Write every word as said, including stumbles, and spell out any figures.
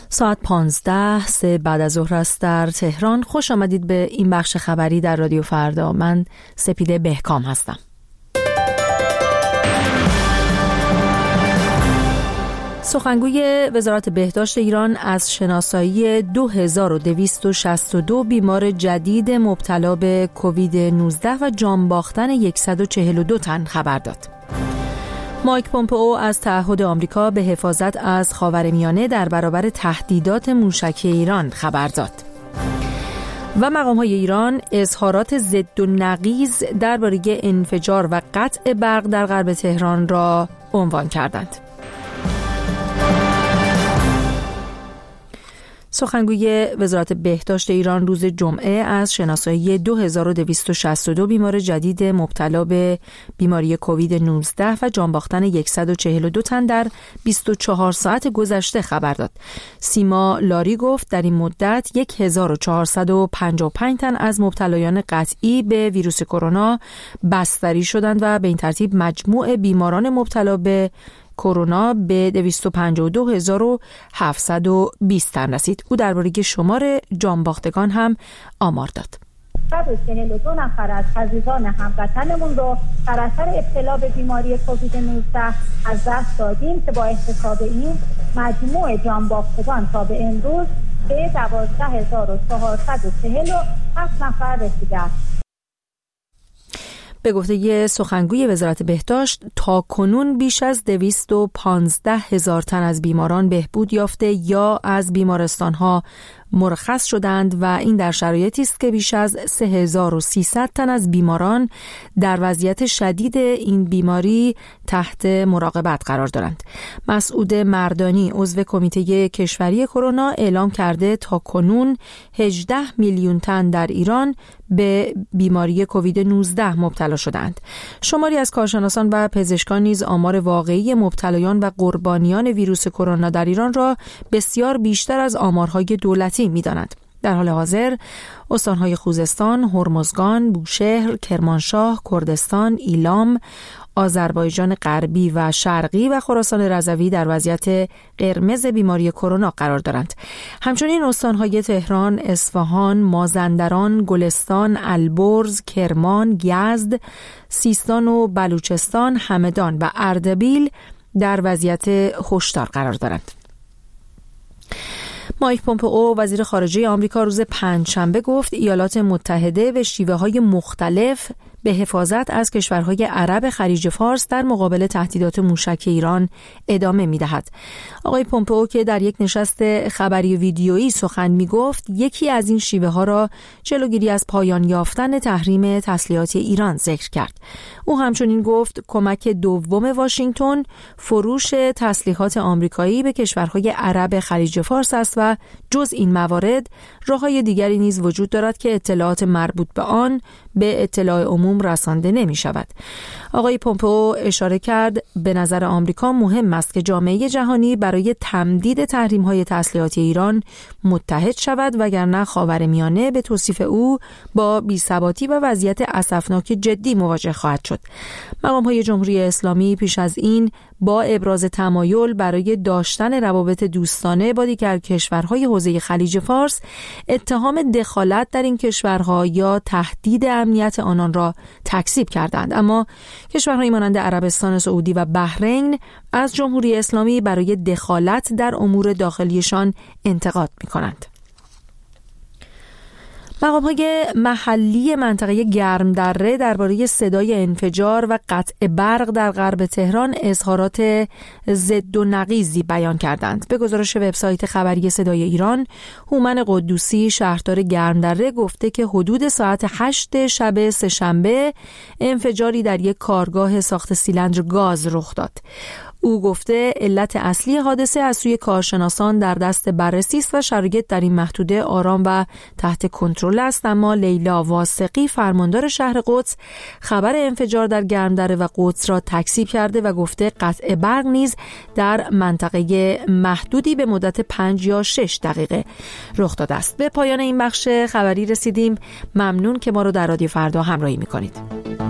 ساعت پانزده سه بعد از ظهر است در تهران. خوش آمدید به این بخش خبری در رادیو فردا. من سپیده بهکام هستم. سخنگوی وزارت بهداشت ایران از شناسایی دو هزار و دویست و شصت و دو بیمار جدید مبتلا به کووید نوزده و جان باختن صد و چهل و دو تن خبر داد. مایک پومپئو از تعهد آمریکا به حفاظت از خاورمیانه در برابر تهدیدات موشکی ایران خبر داد. و مقام‌های ایران اظهارات ضد و نقیض درباره انفجار و قطع برق در غرب تهران را عنوان کردند. سخنگوی وزارت بهداشت ایران روز جمعه از شناسایی دو هزار و دویست و شصت و دو بیمار جدید مبتلا به بیماری کووید نوزده و جان باختن صد و چهل و دو تن در بیست و چهار ساعت گذشته خبر داد. سیما لاری گفت در این مدت هزار و چهارصد و پنجاه و پنج تن از مبتلایان قطعی به ویروس کرونا بستری شدند و به این ترتیب مجموع بیماران مبتلا به کرونا به دویست و پنجاه و دو هزار و هفتصد و بیست تن رسید. او درباره شمار جانباختگان هم آمار داد. صد و چهل و دو نفر از عزیزان هموطنمون رو در اثر ابتلا به بیماری کووید نوزده از دست دادیم که با احتساب این مجموع جانباختگان تا به امروز به دوازده هزار و چهارصد و چهل و هفت نفر رسیده است. به گفته سخنگوی وزارت بهداشت تا کنون بیش از دویست و پانزده هزار تن از بیماران بهبود یافته یا از بیمارستان‌ها مرخص شدند و این در شرایطی است که بیش از سه هزار و سیصد تن از بیماران در وضعیت شدید این بیماری تحت مراقبت قرار دارند. مسعود مردانی عضو کمیته کشوری کرونا اعلام کرده تا کنون هجده میلیون تن در ایران به بیماری کووید نوزده مبتلا شدند. شماری از کارشناسان و پزشکان نیز آمار واقعی مبتلایان و قربانیان ویروس کرونا در ایران را بسیار بیشتر از آمارهای دولتی می‌دانند. در حال حاضر استان‌های خوزستان، هرمزگان، بوشهر، کرمانشاه، کردستان، ایلام، آذربایجان غربی و شرقی و خراسان رضوی در وضعیت قرمز بیماری کرونا قرار دارند. همچنین استان‌های تهران، اصفهان، مازندران، گلستان، البرز، کرمان، یزد، سیستان و بلوچستان، همدان و اردبیل در وضعیت هشدار قرار دارند. مایک پومپئو وزیر خارجه آمریکا روز پنجشنبه گفت ایالات متحده به شیوه‌های مختلف به حفاظت از کشورهای عرب خلیج فارس در مقابل تهدیدات موشکی ایران ادامه می‌دهد. آقای پومپئو که در یک نشست خبری ویدیویی سخن می‌گفت، یکی از این شیوه‌ها را جلوگیری از پایان یافتن تحریم تسلیحات ایران ذکر کرد. او همچنین گفت کمک دوم واشنگتن فروش تسلیحات آمریکایی به کشورهای عرب خلیج فارس است و جز این موارد راه‌های دیگری نیز وجود دارد که اطلاعات مربوط به آن به اطلاع عموم رسانده نمی شود. آقای پومپئو اشاره کرد به نظر آمریکا مهم است که جامعه جهانی برای تمدید تحریم‌های تسلیحاتی ایران متحد شود وگرنه خاورمیانه به توصیف او با بی‌ثباتی و وضعیت اسفناک جدی مواجه خواهد شد. مقام‌های جمهوری اسلامی پیش از این با ابراز تمایل برای داشتن روابط دوستانه با دیگر کشورهای حوزه خلیج فارس اتهام دخالت در این کشورها یا تهدید امنیت آنان را تکذیب کردند، اما کشورهای مانند عربستان سعودی و بحرین از جمهوری اسلامی برای دخالت در امور داخلیشان انتقاد می‌کنند. مقام‌های محلی منطقه گرمدره درباره صدای انفجار و قطع برق در غرب تهران اظهارات ضد و نقیضی بیان کردند. به گزارش وبسایت خبری صدای ایران، هومن قدوسی شهردار گرمدره گفته که حدود ساعت هشت شب سه‌شنبه انفجاری در یک کارگاه ساخت سیلندر گاز رخ داد. او گفته علت اصلی حادثه از سوی کارشناسان در دست بررسی است و شرایط در این محدوده آرام و تحت کنترل است، اما لیلا واثقی فرماندار شهر قدس خبر انفجار در گرمدره و قدس را تکذیب کرده و گفته قطع برق نیز در منطقه محدودی به مدت پنج یا شش دقیقه رخ داده است. به پایان این بخش خبری رسیدیم. ممنون که ما رو در رادیو فردا همراهی می‌کنید.